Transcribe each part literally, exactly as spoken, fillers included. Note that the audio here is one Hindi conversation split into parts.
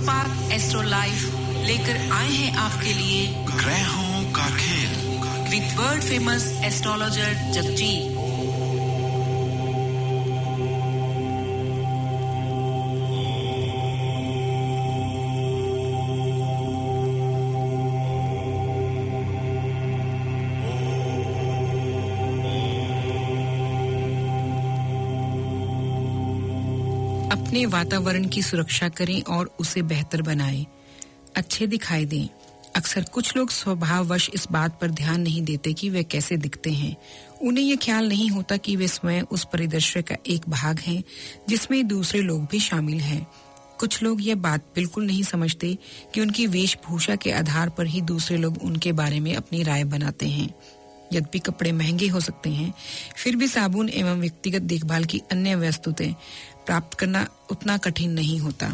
स्पार्क एस्ट्रो लाइफ लेकर आए हैं आपके लिए ग्रहों का खेल with world famous astrologer Jagjit. अपने वातावरण की सुरक्षा करें और उसे बेहतर बनाएं, अच्छे दिखाई दें। अक्सर कुछ लोग स्वभाववश इस बात पर ध्यान नहीं देते कि वे कैसे दिखते हैं। उन्हें यह ख्याल नहीं होता कि वे स्वयं उस परिदृश्य का एक भाग हैं जिसमें दूसरे लोग भी शामिल हैं। कुछ लोग यह बात बिल्कुल नहीं समझते कि उनकी वेशभूषा के आधार पर ही दूसरे लोग उनके बारे में अपनी राय बनाते हैं। यद्यपि कपड़े महंगे हो सकते हैं, फिर भी साबुन एवं व्यक्तिगत देखभाल की अन्य वस्तुएं प्राप्त करना उतना कठिन नहीं होता।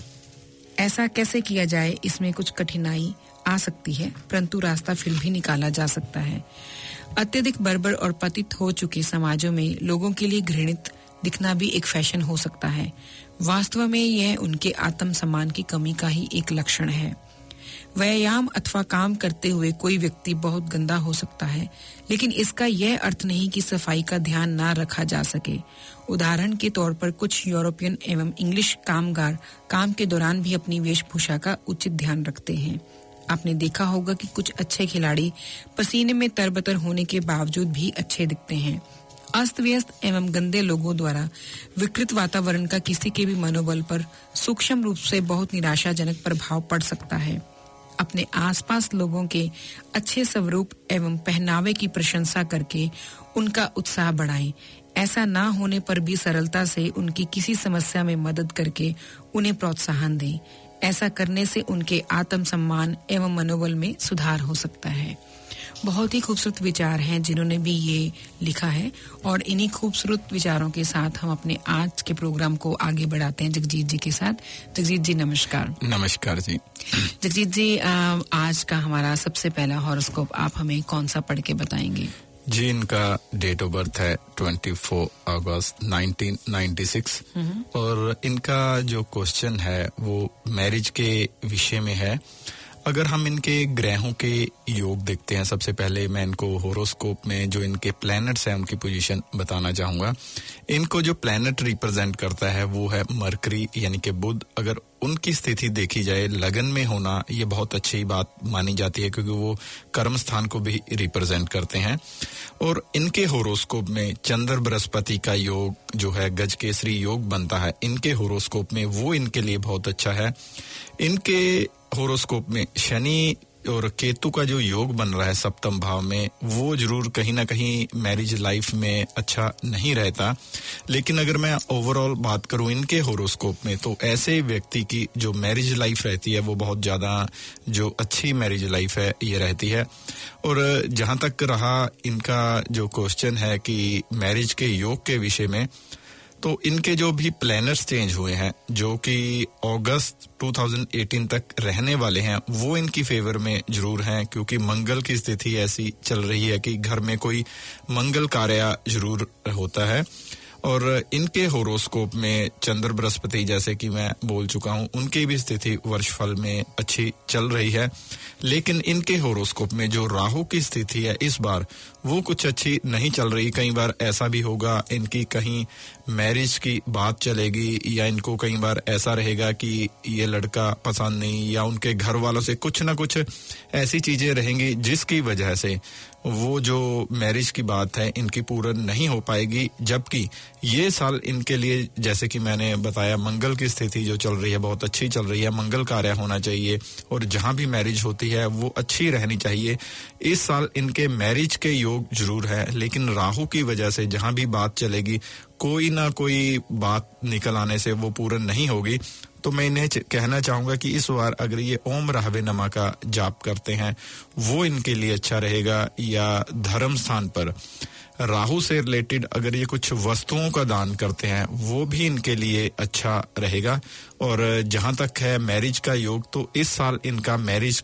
ऐसा कैसे किया जाए, इसमें कुछ कठिनाई आ सकती है, परंतु रास्ता फिर भी निकाला जा सकता है। अत्यधिक बर्बर और पतित हो चुके समाजों में लोगों के लिए घृणित दिखना भी एक फैशन हो सकता है। वास्तव में यह उनके आत्मसम्मान की कमी का ही एक लक्षण है। व्यायाम अथवा काम करते हुए कोई व्यक्ति बहुत गंदा हो सकता है, लेकिन इसका यह अर्थ नहीं कि सफाई का ध्यान ना रखा जा सके। उदाहरण के तौर पर कुछ यूरोपियन एवं इंग्लिश कामगार काम के दौरान भी अपनी वेशभूषा का उचित ध्यान रखते हैं। आपने देखा होगा कि कुछ अच्छे खिलाड़ी पसीने में तरबतर होने के बावजूद भी अच्छे दिखते हैं। अस्त व्यस्त एवं गंदे लोगों द्वारा विकृत वातावरण का किसी के भी मनोबल पर सूक्ष्म रूप से बहुत निराशाजनक प्रभाव पड़ सकता है। अपने आसपास लोगों के अच्छे स्वरूप एवं पहनावे की प्रशंसा करके उनका उत्साह बढ़ाएं। ऐसा ना होने पर भी सरलता से उनकी किसी समस्या में मदद करके उन्हें प्रोत्साहन दें। ऐसा करने से उनके आत्मसम्मान एवं मनोबल में सुधार हो सकता है। बहुत ही खूबसूरत विचार हैं जिन्होंने भी ये लिखा है, और इन्हीं खूबसूरत विचारों के साथ हम अपने आज के प्रोग्राम को आगे बढ़ाते हैं जगजीत जी के साथ। जगजीत जी नमस्कार। नमस्कार जी। जगजीत जी, आज का हमारा सबसे पहला हॉरोस्कोप आप हमें कौन सा पढ़ के बताएंगे? जी, इनका डेट ऑफ बर्थ है चौबीस अगस्त उन्नीस सौ छियानवे और इनका जो क्वेश्चन है वो मैरिज के विषय में है। अगर हम इनके ग्रहों के योग देखते हैं, सबसे पहले मैं इनको होरोस्कोप में जो इनके प्लैनेट्स हैं उनकी पोजीशन बताना चाहूंगा। इनको जो प्लैनेट रिप्रेजेंट करता है वो है मरकरी यानी कि बुध। अगर उनकी स्थिति देखी जाए लगन में होना, ये बहुत अच्छी बात मानी जाती है क्योंकि वो कर्म स्थान को भी रिप्रेजेंट करते हैं। और इनके होरोस्कोप में चंद्र बृहस्पति का योग जो है गज केसरी योग बनता है इनके होरोस्कोप में, वो इनके लिए बहुत अच्छा है। इनके होरोस्कोप में शनि और केतु का जो योग बन रहा है सप्तम भाव में, वो जरूर कहीं ना कहीं मैरिज लाइफ में अच्छा नहीं रहता। लेकिन अगर मैं ओवरऑल बात करूं इनके होरोस्कोप में, तो ऐसे व्यक्ति की जो मैरिज लाइफ रहती है वो बहुत ज्यादा जो अच्छी मैरिज लाइफ है ये रहती है। और जहां तक रहा इनका जो क्वेश्चन है कि मैरिज के योग के विषय में, तो इनके जो भी प्लैनेट्स चेंज हुए हैं जो कि अगस्त दो हज़ार अठारह तक रहने वाले हैं, वो इनकी फेवर में जरूर हैं क्योंकि मंगल की स्थिति ऐसी चल रही है कि घर में कोई मंगल कार्य जरूर होता है। और इनके होरोस्कोप में चंद्र बृहस्पति जैसे कि मैं बोल चुका हूं, उनकी भी स्थिति वर्षफल में अच्छी चल रही है। लेकिन इनके होरोस्कोप में जो राहु की स्थिति है इस बार वो कुछ अच्छी नहीं चल रही। कई बार ऐसा भी होगा इनकी कहीं मैरिज की बात चलेगी, या इनको कई बार ऐसा रहेगा कि ये लड़का पसंद नहीं, या उनके घर वालों से कुछ ना कुछ ऐसी चीजें रहेंगी जिसकी वजह से वो जो मैरिज की बात है इनकी पूर्ण नहीं हो पाएगी। जबकि ये साल इनके लिए जैसे कि मैंने बताया मंगल की स्थिति जो चल रही है बहुत अच्छी चल रही है, मंगल कार्य होना चाहिए और जहां भी मैरिज होती है वो अच्छी रहनी चाहिए। इस साल इनके मैरिज के योग जरूर है, लेकिन राहु की वजह से जहां भी बात चलेगी कोई ना कोई बात निकल आने से वो पूर्ण नहीं होगी। तो मैं इन्हें कहना चाहूंगा कि इस बार अगर ये ओम राहवे नमा का जाप करते हैं वो इनके लिए अच्छा रहेगा, या धर्म स्थान पर राहु से रिलेटेड अगर ये कुछ वस्तुओं का दान करते हैं वो भी इनके लिए अच्छा रहेगा। और जहां तक है मैरिज का योग, तो इस साल इनका मैरिज का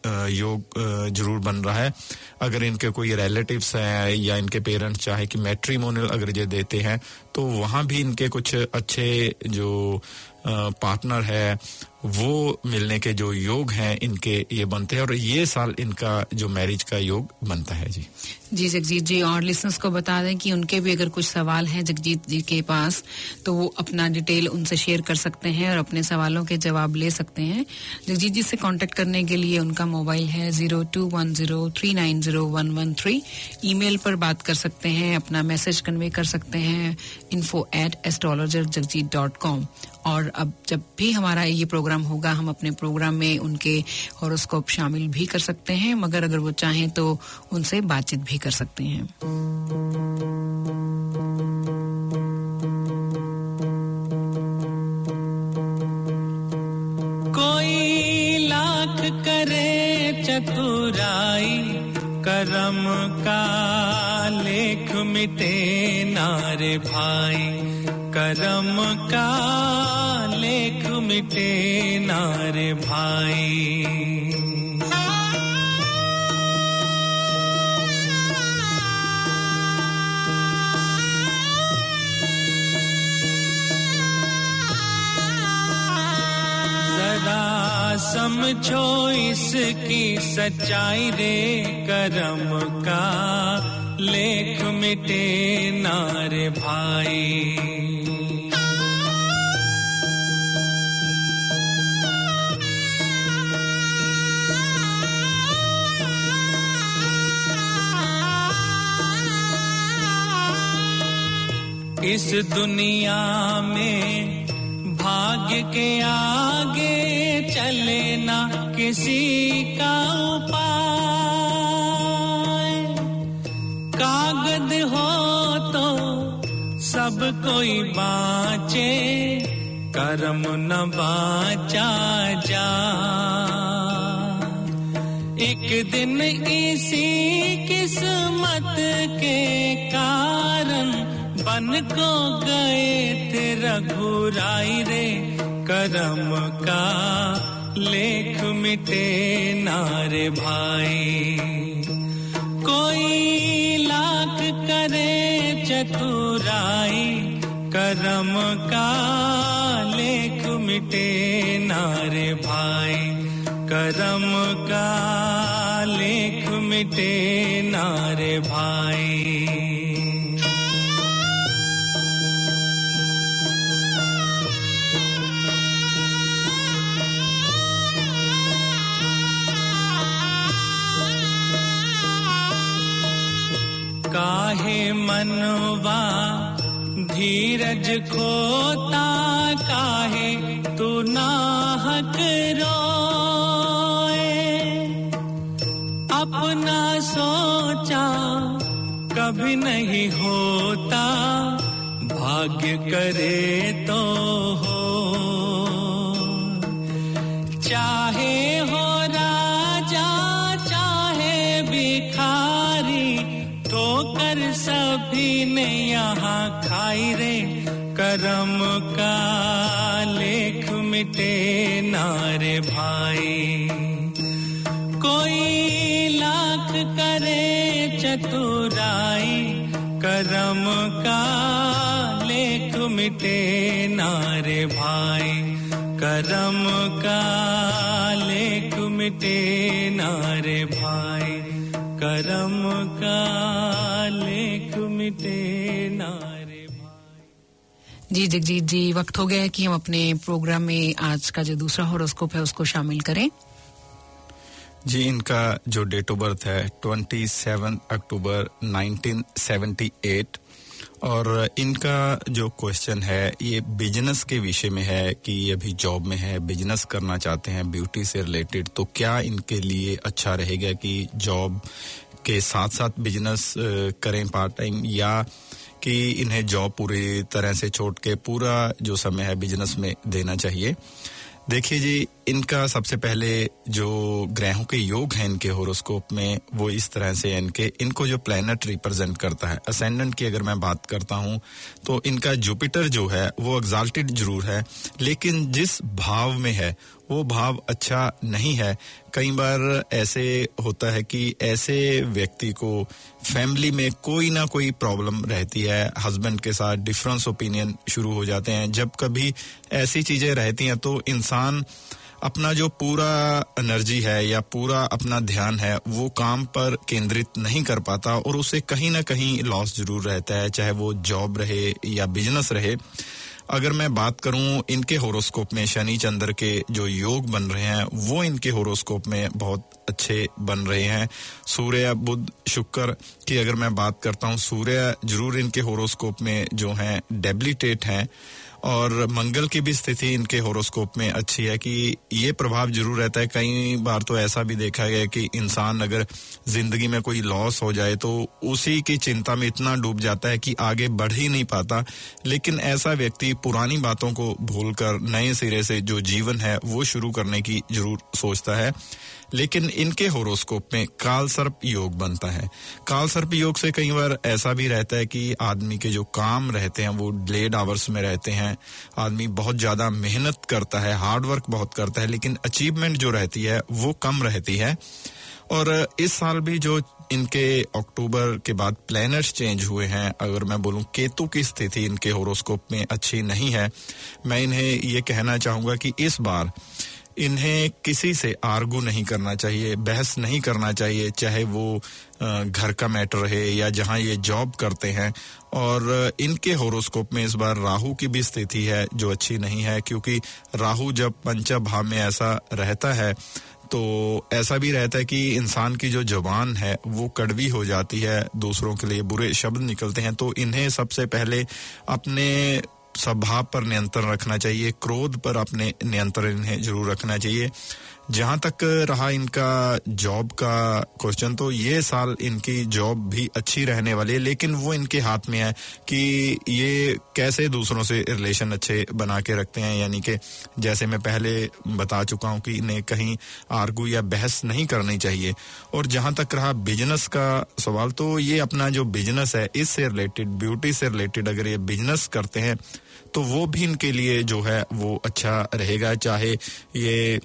योग जरूर बन रहा है। अगर इनके कोई रिलेटिव्स हैं या इनके पेरेंट्स चाहे कि मैट्रिमोनियल अगर ये देते हैं तो वहाँ भी इनके कुछ अच्छे जो पार्टनर है वो मिलने के जो योग हैं इनके ये बनते हैं और ये साल इनका जो मैरिज का योग बनता है। जी जी जगजीत जी, और लिसनर्स को बता दें कि उनके भी अगर कुछ सवाल हैं जगजीत जी के पास तो वो अपना डिटेल उनसे शेयर कर सकते हैं और अपने सवालों के जवाब ले सकते हैं। जगजीत जी से कांटेक्ट करने के लिए उनका मोबाइल है zero two one zero three nine zero one one three. Email पर बात कर सकते हैं, अपना मैसेज कन्वे कर सकते हैं info at astrologer Jagjit dot com. और अब जब भी हमारा ये प्रोग्राम होगा हम अपने प्रोग्राम में उनके हॉरोस्कोप शामिल भी कर सकते हैं, मगर अगर वो चाहें तो उनसे बातचीत भी कर सकते हैं। कोई लाख करे चतुराई करम का लेख मिटे नारे भाई, करम का लेख मिटे नारे भाई। जरा समझो इसकी सच्चाई रे, करम का लेख मिटे नारे भाई। इस दुनिया में भाग्य के आगे चले ना किसी का उपाय, कागज हो तो सब कोई बाँचे, कर्म न बाँचा जा। एक दिन इसी किस्मत के कारण बन को गए थे रघुराई रे, करम का लेख मिटे नारे भाई। कोई लाख करे चतुराई, करम का लेख मिटे नारे भाई, करम का लेख मिटे नारे भाई। काहे मनवा धीरज खोता, काहे तू नाहक रोए, अपना सोचा कभी नहीं होता, भाग्य करे तो हो। चाहे हो राजा चाहे भिखारी, ठोकर सभी ने यहाँ खाई रे, करम का लेख मिटे नारे भाई। कोई लाख करे चतुराई, करम का लेख मिटे नारे भाई, करम का लेख मिटे नारे भाई, करम का लेख मिटे नारे भाई। जी जगजीत जी, वक्त हो गया है कि हम अपने प्रोग्राम में आज का जो दूसरा हॉरोस्कोप है उसको शामिल करें। जी, इनका जो डेट ऑफ बर्थ है सत्ताईस अक्टूबर नाइनटीन सेवेंटी एट और इनका जो क्वेश्चन है ये बिजनेस के विषय में है कि ये अभी जॉब में है, बिजनेस करना चाहते हैं ब्यूटी से रिलेटेड, तो क्या इनके लिए अच्छा रहेगा कि जॉब के साथ साथ बिजनेस करें पार्ट टाइम, या कि इन्हें जॉब पूरी तरह से छोड़ के पूरा जो समय है बिजनेस में देना चाहिए। देखिए जी, इनका सबसे पहले जो ग्रहों के योग हैं इनके होरोस्कोप में वो इस तरह से है इनके इनको जो प्लैनेट रिप्रेजेंट करता है असेंडेंट की अगर मैं बात करता हूं तो इनका जुपिटर जो है वो एक्साल्टेड जरूर है लेकिन जिस भाव में है वो भाव अच्छा नहीं है। कई बार ऐसे होता है कि ऐसे व्यक्ति को फैमिली में कोई ना कोई प्रॉब्लम रहती है, हस्बैंड के साथ डिफरेंस ओपिनियन शुरू हो जाते हैं। जब कभी ऐसी चीजें रहती हैं तो इंसान अपना जो पूरा एनर्जी है या पूरा अपना ध्यान है वो काम पर केंद्रित नहीं कर पाता और उसे कहीं ना कहीं लॉस जरूर रहता है, चाहे वो जॉब रहे या बिजनेस रहे। अगर मैं बात करूं इनके होरोस्कोप में शनि चंद्र के जो योग बन रहे हैं वो इनके होरोस्कोप में बहुत अच्छे बन रहे हैं। सूर्य बुध शुक्र की अगर मैं बात करता हूं, सूर्य जरूर इनके होरोस्कोप में जो हैं डेबिलिटेट हैं और मंगल की भी स्थिति इनके होरोस्कोप में अच्छी है कि ये प्रभाव जरूर रहता है। कई बार तो ऐसा भी देखा गया कि इंसान अगर जिंदगी में कोई लॉस हो जाए तो उसी की चिंता में इतना डूब जाता है कि आगे बढ़ ही नहीं पाता, लेकिन ऐसा व्यक्ति पुरानी बातों को भूलकर नए सिरे से जो जीवन है वो शुरू करने की जरूर सोचता है। लेकिन इनके होरोस्कोप में काल सर्प योग बनता है। काल सर्प योग से कई बार ऐसा भी रहता है कि आदमी के जो काम रहते हैं वो डिलेड आवर्स में रहते हैं, आदमी बहुत ज्यादा मेहनत करता है, हार्ड वर्क बहुत करता है, लेकिन अचीवमेंट जो रहती है वो कम रहती है। और इस साल भी जो इनके अक्टूबर के बाद प्लैनेट्स चेंज हुए हैं, अगर मैं बोलूं केतु की स्थिति इनके होरोस्कोप में अच्छी नहीं है। मैं इन्हें ये कहना चाहूंगा कि इस बार इन्हें किसी से आर्गू नहीं करना चाहिए, बहस नहीं करना चाहिए, चाहे वो घर का मैटर रहे या जहां ये जॉब करते हैं। और इनके होरोस्कोप में इस बार राहु की भी स्थिति है जो अच्छी नहीं है, क्योंकि राहु जब पंचम भाव में ऐसा रहता है तो ऐसा भी रहता है कि इंसान की जो जुबान है वो कड़वी हो जाती है, दूसरों के लिए बुरे शब्द निकलते हैं। तो इन्हें सबसे पहले अपने स्वभाव पर नियंत्रण रखना चाहिए, क्रोध पर अपने नियंत्रण इन्हें जरूर रखना चाहिए। जहां तक रहा इनका जॉब का क्वेश्चन, तो ये साल इनकी जॉब भी अच्छी रहने वाली है, लेकिन वो इनके हाथ में है कि ये कैसे दूसरों से रिलेशन अच्छे बना के रखते हैं। यानी कि जैसे मैं पहले बता चुका हूं कि इन्हें कहीं आर्गू या बहस नहीं करनी चाहिए। और जहां तक रहा बिजनेस का सवाल, तो ये अपना जो बिजनेस है इससे रिलेटेड, ब्यूटी से रिलेटेड अगर ये बिजनेस करते हैं तो वो भी इनके लिए जो है वो अच्छा रहेगा, चाहे ये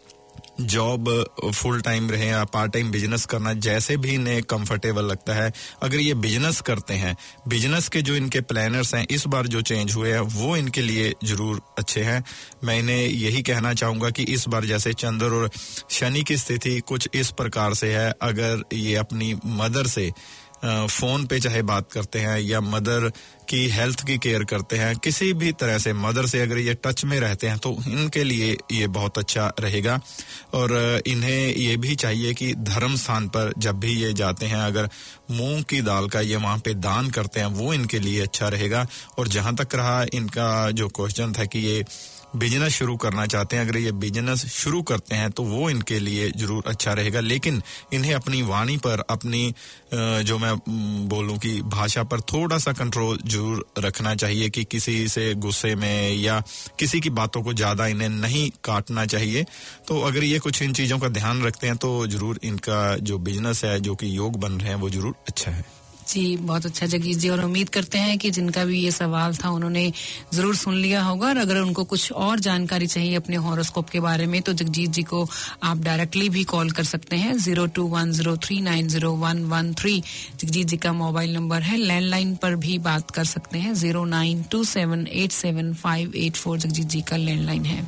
जॉब फुल टाइम रहे या पार्ट टाइम बिजनेस करना, जैसे भी इन्हें कंफर्टेबल लगता है। अगर ये बिजनेस करते हैं, बिजनेस के जो इनके प्लानर्स हैं इस बार जो चेंज हुए हैं वो इनके लिए जरूर अच्छे हैं। मैं इन्हें यही कहना चाहूंगा कि इस बार जैसे चंद्र और शनि की स्थिति कुछ इस प्रकार से है, अगर ये अपनी मदर से फोन पे चाहे बात करते हैं या मदर की हेल्थ की केयर करते हैं, किसी भी तरह से मदर से अगर ये टच में रहते हैं तो इनके लिए ये बहुत अच्छा रहेगा। और इन्हें ये भी चाहिए कि धर्म स्थान पर जब भी ये जाते हैं, अगर मूंग की दाल का ये वहां पे दान करते हैं वो इनके लिए अच्छा रहेगा। और जहां तक रहा इनका जो क्वेश्चन था कि ये बिजनेस शुरू करना चाहते हैं, अगर ये बिजनेस शुरू करते हैं तो वो इनके लिए जरूर अच्छा रहेगा, लेकिन इन्हें अपनी वाणी पर, अपनी जो मैं बोलूं कि भाषा पर थोड़ा सा कंट्रोल जरूर रखना चाहिए कि किसी से गुस्से में या किसी की बातों को ज्यादा इन्हें नहीं काटना चाहिए। तो अगर ये कुछ इन चीजों का ध्यान रखते हैं तो जरूर इनका जो बिजनेस है, जो कि योग बन रहे हैं, वो जरूर अच्छा है। जी, बहुत अच्छा जगीश जी, और उम्मीद करते हैं कि जिनका भी ये सवाल था उन्होंने जरूर सुन लिया होगा। और अगर उनको कुछ और जानकारी चाहिए अपने हॉरोस्कोप के बारे में तो जगजीत जी को आप डायरेक्टली भी कॉल कर सकते हैं zero two one zero three nine zero one one three. Jagjit ji का मोबाइल नंबर है। लैंडलाइन पर भी बात कर सकते हैं zero nine two seven eight seven five eight four. Jagjit ji का लैंडलाइन है।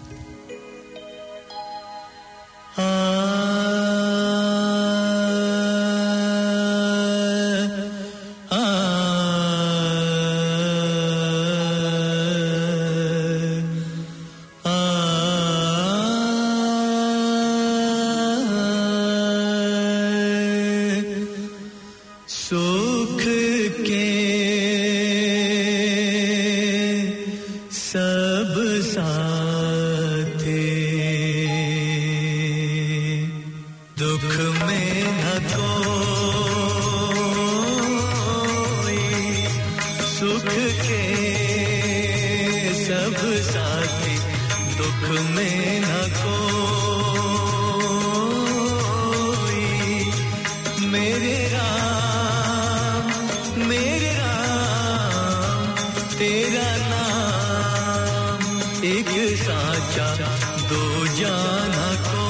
दुख में न कोई मेरे राम मेरे राम तेरा नाम एक साचा दो जाना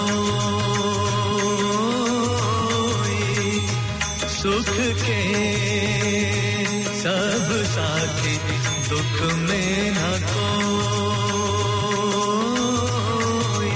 कोई सुख के सब साथी दुख में न कोई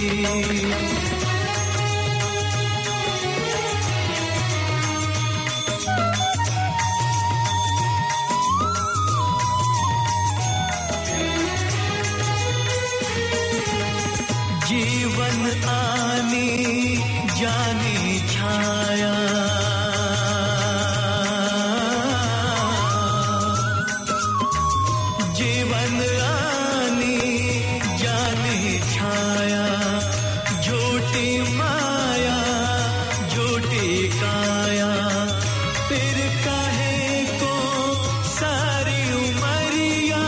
जीवन आनी जानी छाया जीवन आनी जानी छाया झूठी माया झूठी काया फिर काहे को सारी उमरिया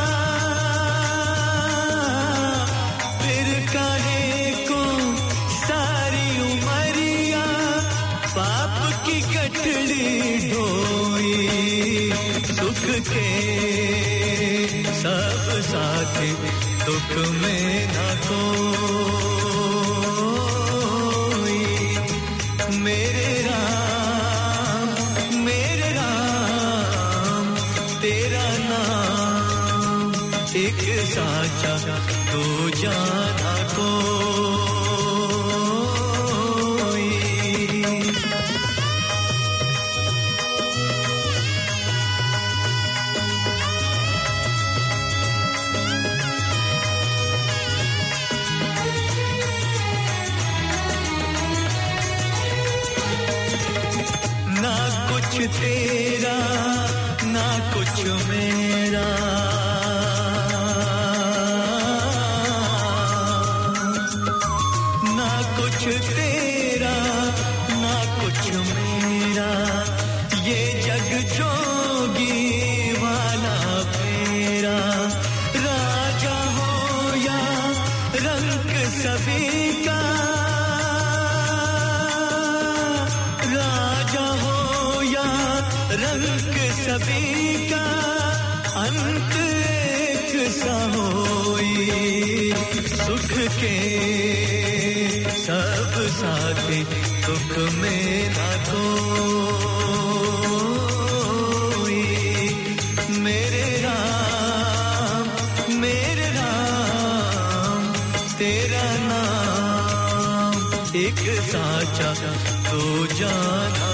फिर काहे को सारी उमरिया पाप की गठड़ी ढोई सुख के सब साथी दुख में न कोई मेरे राम मेरे राम तेरा नाम एक साचा दो जाना कोई ना कुछ तेरा ना कुछ मेरा ना कुछ तेरा ना कुछ मेरा ये जग जोगी वाला फेरा राजा हो या रंग सभी का राजा हो या रंग सभी का अंत एक सा होई सुख के सब साथी दुख में न कोई मेरे राम मेरे राम तेरा नाम एक साचा दो जाना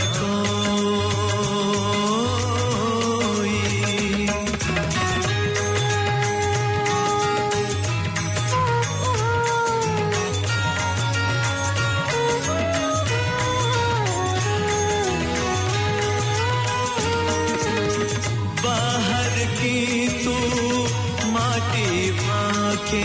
कोई बाहर की तू माटी फाके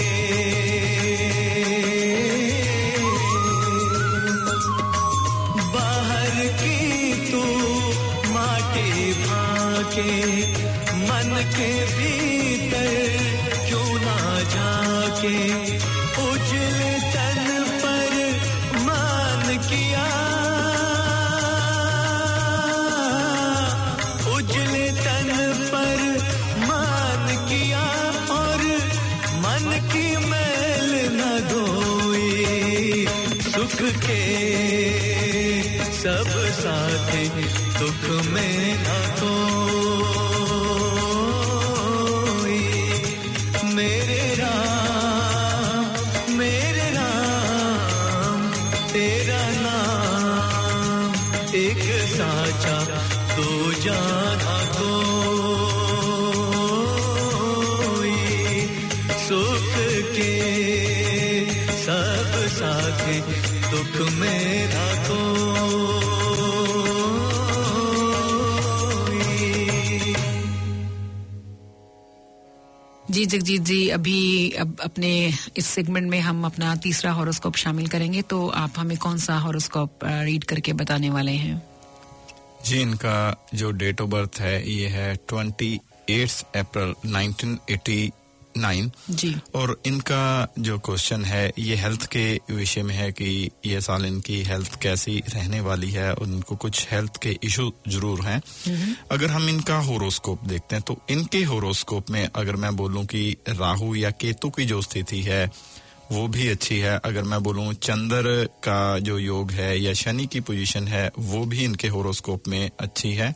बाहर की तू माटी फाके मन के भीतर क्यों ना जाके उजले तन पर मान किया उजले तन पर मान किया और मन की मैल न धोई सुख के सब साथी दुख में न कोई मेरे राम मेरे राम तेरा नाम एक साचा दो जाना कोई सुख के सब साथी दुख में न कोई जी जगजीत जी अभी अब अपने इस सेगमेंट में हम अपना तीसरा हॉरोस्कोप शामिल करेंगे तो आप हमें कौन सा हॉरोस्कोप रीड करके बताने वाले हैं जी इनका जो डेट ऑफ बर्थ है ये है अट्ठाईस अप्रैल नाइनटीन एटी नाइन जी। और इनका जो क्वेश्चन है ये हेल्थ के विषय में है कि ये साल इनकी हेल्थ कैसी रहने वाली है और इनको कुछ हेल्थ के इशू जरूर हैं। अगर हम इनका होरोस्कोप देखते हैं तो इनके होरोस्कोप में अगर मैं बोलूं कि राहु या केतु की जो स्थिति है वो भी अच्छी है। अगर मैं बोलूं चंद्र का जो योग है या शनि की पोजीशन है वो भी इनके होरोस्कोप में अच्छी है।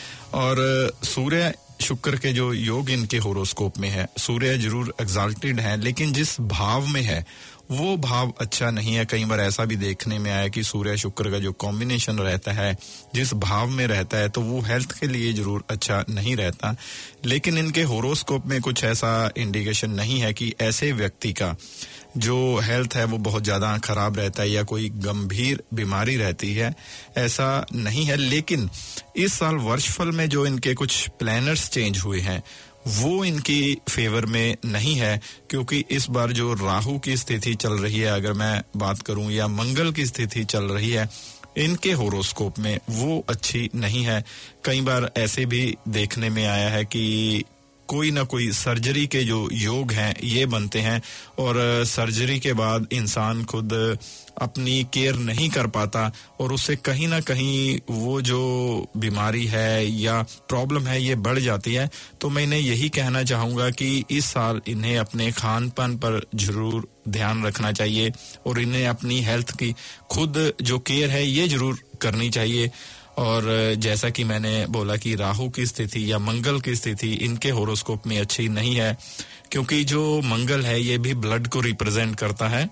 और सूर्य शुक्र के जो योग इनके होरोस्कोप में है, सूर्य जरूर एक्साल्टेड है लेकिन जिस भाव में है वो भाव अच्छा नहीं है। कई बार ऐसा भी देखने में आया कि सूर्य शुक्र का जो कॉम्बिनेशन रहता है जिस भाव में रहता है तो वो हेल्थ के लिए जरूर अच्छा नहीं रहता। लेकिन इनके होरोस्कोप में कुछ ऐसा इंडिकेशन नहीं है कि ऐसे व्यक्ति का जो हेल्थ है वो बहुत ज्यादा खराब रहता है या कोई गंभीर बीमारी रहती है, ऐसा नहीं है। लेकिन इस साल वर्षफल में जो इनके कुछ प्लैनेट्स चेंज हुए हैं वो इनकी फेवर में नहीं है, क्योंकि इस बार जो राहु की स्थिति चल रही है अगर मैं बात करूं या मंगल की स्थिति चल रही है इनके होरोस्कोप में वो अच्छी नहीं है। कई बार ऐसे भी देखने में आया है कि कोई ना कोई सर्जरी के जो योग हैं ये बनते हैं और सर्जरी के बाद इंसान खुद अपनी केयर नहीं कर पाता और उससे कहीं ना कहीं वो जो बीमारी है या प्रॉब्लम है ये बढ़ जाती है। तो मैं इन्हें यही कहना चाहूंगा कि इस साल इन्हें अपने खान पान पर जरूर ध्यान रखना चाहिए और इन्हें अपनी हेल्थ की खुद जो केयर है ये जरूर करनी चाहिए। और जैसा कि मैंने बोला कि राहु की स्थिति या मंगल की स्थिति इनके होरोस्कोप में अच्छी नहीं है, क्योंकि जो मंगल है ये भी ब्लड को रिप्रेजेंट करता है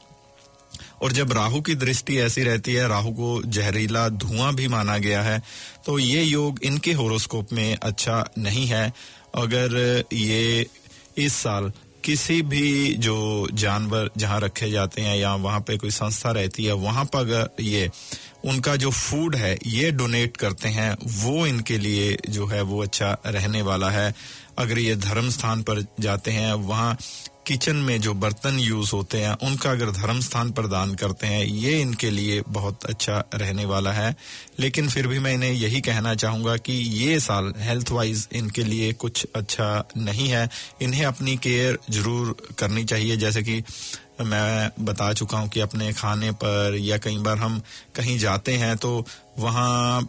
और जब राहु की दृष्टि ऐसी रहती है, राहु को जहरीला धुआं भी माना गया है, तो ये योग इनके होरोस्कोप में अच्छा नहीं है। अगर ये इस साल किसी भी जो जानवर जहां रखे जाते हैं या वहां पे कोई संस्था रहती है वहां पर अगर ये उनका जो फूड है ये डोनेट करते हैं वो इनके लिए जो है वो अच्छा रहने वाला है। अगर ये धर्म स्थान पर जाते हैं वहां किचन में जो बर्तन यूज होते हैं उनका अगर धर्म स्थान पर दान करते हैं ये इनके लिए बहुत अच्छा रहने वाला है। लेकिन फिर भी मैं इन्हें यही कहना चाहूंगा कि ये साल हेल्थ वाइज इनके लिए कुछ अच्छा नहीं है। इन्हें अपनी केयर जरूर करनी चाहिए, जैसे कि मैं बता चुका हूं कि अपने खाने पर या कई बार हम कहीं जाते हैं तो वहां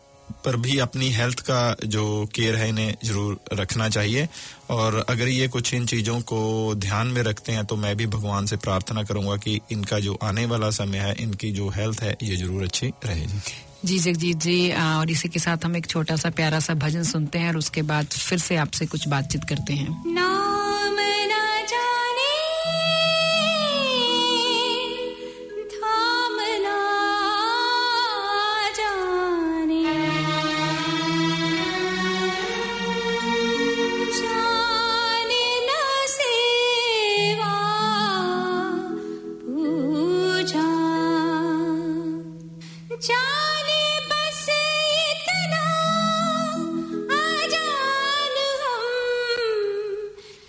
पर भी अपनी हेल्थ का जो केयर है इन्हें जरूर रखना चाहिए। और अगर ये कुछ इन चीजों को ध्यान में रखते हैं तो मैं भी भगवान से प्रार्थना करूंगा कि इनका जो आने वाला समय है इनकी जो हेल्थ है ये जरूर अच्छी रहेगी। जी जगजीत जी, और इसी के साथ हम एक छोटा सा प्यारा सा भजन सुनते हैं और उसके बाद फिर से आपसे कुछ बातचीत करते हैं। नाम ना जाने धाम ना जाने जाने ना सेवा पूजा जाने बस इतना आजान हम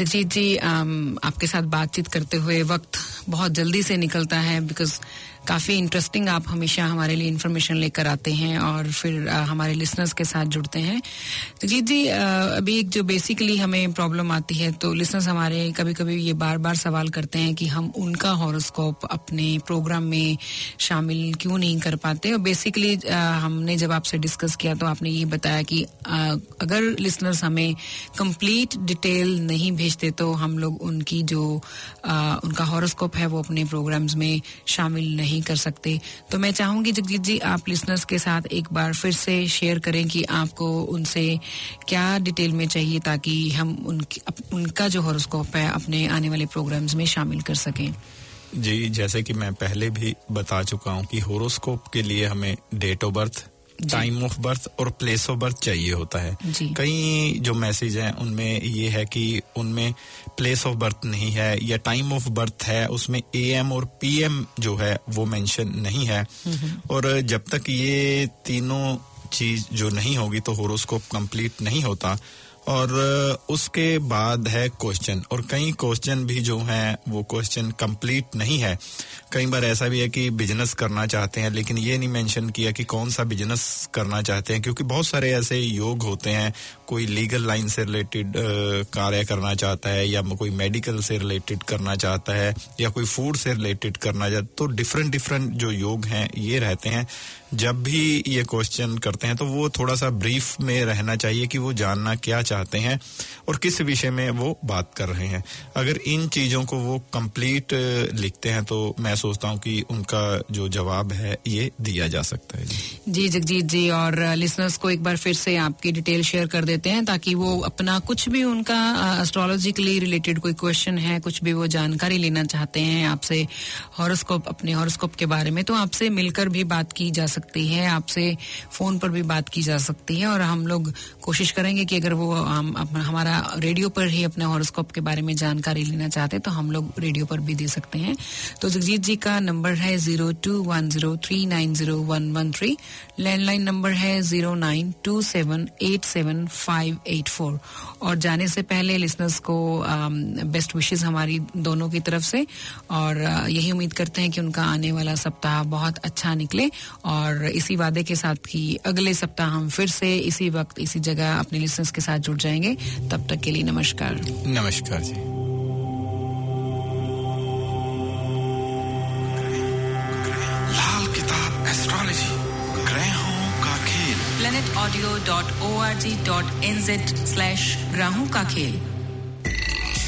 जगजीत जी, आपके साथ बातचीत करते हुए वक्त बहुत जल्दी से निकलता है, बिकॉज काफ़ी इंटरेस्टिंग आप हमेशा हमारे लिए इन्फॉर्मेशन लेकर आते हैं और फिर आ, हमारे लिसनर्स के साथ जुड़ते हैं। जगजीत जी, आ, अभी एक जो बेसिकली हमें प्रॉब्लम आती है, तो लिसनर्स हमारे कभी कभी ये बार बार सवाल करते हैं कि हम उनका हॉरोस्कोप अपने प्रोग्राम में शामिल क्यों नहीं कर पाते। और बेसिकली हमने जब आपसे डिस्कस किया तो आपने ये बताया कि आ, अगर लिसनर्स हमें कंप्लीट डिटेल नहीं भेजते तो हम लोग उनकी जो आ, उनका हॉरोस्कोप है वो अपने प्रोग्राम्स में शामिल नहीं कर सकते। तो मैं चाहूंगी जगजीत जी, आप लिसनर्स के साथ एक बार फिर से शेयर करें कि आपको उनसे क्या डिटेल में चाहिए ताकि हम उनकी, उनका जो हॉरोस्कोप है अपने आने वाले प्रोग्राम्स में शामिल कर सकें। जी, जैसे कि मैं पहले भी बता चुका हूं कि हॉरोस्कोप के लिए हमें date of birth, time of birth और प्लेस ऑफ बर्थ चाहिए होता है। कई जो मैसेज हैं उनमें ये है कि उनमें प्लेस ऑफ बर्थ नहीं है या टाइम ऑफ बर्थ है, उसमें एएम और पीएम जो है वो मेंशन नहीं है। और जब तक ये तीनों चीज जो नहीं होगी तो हॉरोस्कोप कंप्लीट नहीं होता। और उसके बाद है क्वेश्चन, और कई क्वेश्चन भी जो हैं वो क्वेश्चन कंप्लीट नहीं है। कई बार ऐसा भी है कि बिजनेस करना चाहते हैं लेकिन ये नहीं मेंशन किया कि कौन सा बिजनेस करना चाहते हैं, क्योंकि बहुत सारे ऐसे योग होते हैं, कोई लीगल लाइन से रिलेटेड कार्य करना चाहता है या कोई मेडिकल से रिलेटेड करना चाहता है या कोई फूड से रिलेटेड करना चाहता है। तो डिफरेंट डिफरेंट जो योग हैं ये रहते हैं। जब भी ये क्वेश्चन करते हैं तो वो थोड़ा सा ब्रीफ में रहना चाहिए कि वो जानना क्या चाहते हैं और किस विषय में वो बात कर रहे हैं। अगर इन चीजों को वो कंप्लीट लिखते हैं तो मैं सोचता हूँ कि उनका जो जवाब है ये दिया जा सकता है। जी जी जगजीत जी, और लिसनर्स को एक बार फिर से आपकी डिटेल शेयर कर देते हैं ताकि वो अपना कुछ भी उनका एस्ट्रोलॉजिकली रिलेटेड कोई क्वेश्चन है, कुछ भी वो जानकारी लेना चाहते हैं आपसे हॉरोस्कोप, अपने हॉरोस्कोप के बारे में, तो आपसे मिलकर भी बात की जा सकती है, आपसे फोन पर भी बात की जा सकती है। और हम लोग कोशिश करेंगे कि अगर वो हम हमारा रेडियो पर ही अपने हॉरोस्कोप के बारे में जानकारी लेना चाहते हैं तो हम लोग रेडियो पर भी दे सकते हैं। तो जगजीत जी का नंबर है zero two one zero three nine zero one one three, landline number है zero nine two seven eight seven five eight four. और जाने से पहले लिसनर्स को बेस्ट विशेस हमारी दोनों की तरफ से, और आ, यही उम्मीद करते हैं कि उनका आने वाला सप्ताह बहुत अच्छा निकले। और इसी वादे के साथ कि अगले सप्ताह हम फिर से इसी वक्त इसी जगह अपने लिसनर्स के साथ जुड़ जाएंगे। तब तक के लिए नमस्कार। नमस्कार जी। लाल किताब एस्ट्रोलॉजी, ग्रहों का खेल। planet audio dot org dot n z slash ग्रहों का खेल।